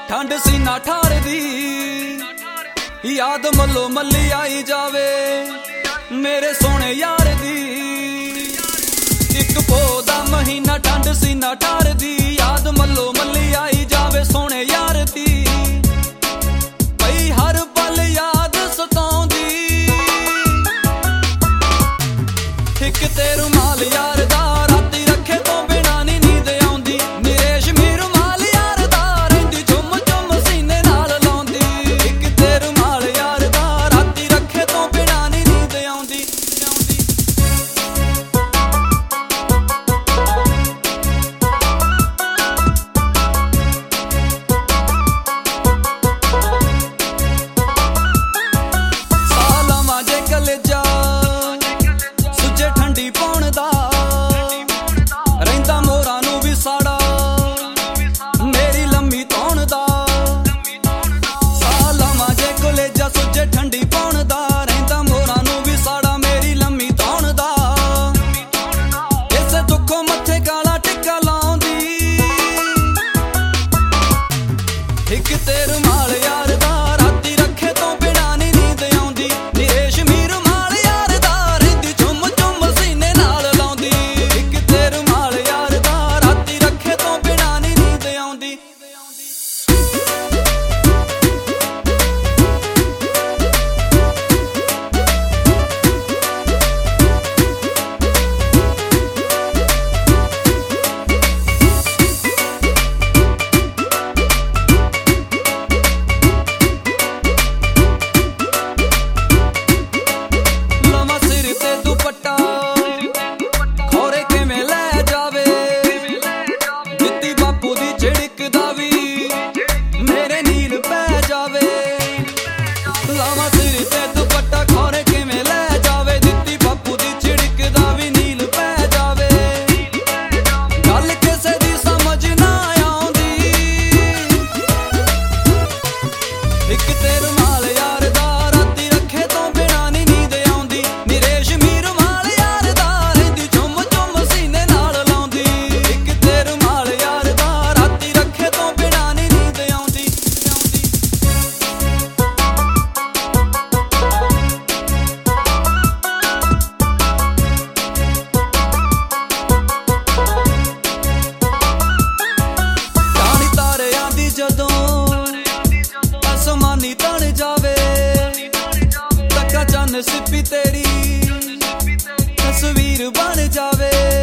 ठंड सीना ठार दी याद मल्लो मल्ली आई जावे मेरे सोने यार दी। एक पौधा महीना ठंड सीना ठार दी याद मल्लो मल्ली आई जावे सोने यार दी। पई हर पल याद सताउंदी एक ते रुमाल यार दा राती रखे तो बिना नी नींद आउंदी। निरेश मी रुमाल यार दा रहिंदी झुम झुम सीने नाल लाउंदी। एक ते रुमाल यार दा राती रखे तो बिना नी नींद आउंदी। साला माजे कलेजा सुजे ठंडी पौण दा रहिंदा मोरां नूं भी साड़ा मेरी लम्मी तौण दा। साला माजे कलेजा सुजे ठंडी पौण दा रहिंदा मोरां नूं भी साड़ा मेरी लम्मी तौण दा। इस दुखों मत्थे काला टिक्का लाउंदी एक ते रुमाल यार दा राती रखे तो बिना नी नींद आउंदी। निरेश मी रुमाल यार दा रहिंदी झुम झुम सीने नाल लाउंदी। एक ते रुमाल यार दा राती रखे तो बिना नी नींद आउंदी। लवा सिर ते दुपट्टा खौरे किवें लै जावे जित्ती बापू दी झिड़क दा वी मेरे नील पै जावे। लवा सिर ते दुपट्टा खौरे किवें लै जावे जित्ती बापू दी झिड़क दा वी नील पै जावे। गल किसे दी समझ ना आउंदी एक ते रुमाल यार दा राती रखे तो बिना नी नींद आउंदी। निरेश मी रुमाल यार दा रहिंदी झुम झुम सीने नाल लाउंदी। एक ते रुमाल यार दा राती रखे तो बिना नी नींद आउंदी। टाणी तारे आंदी जदों आसमानी तण जावे तक्का चन्न सिप्पी तेरी तस्वीर बन जावे।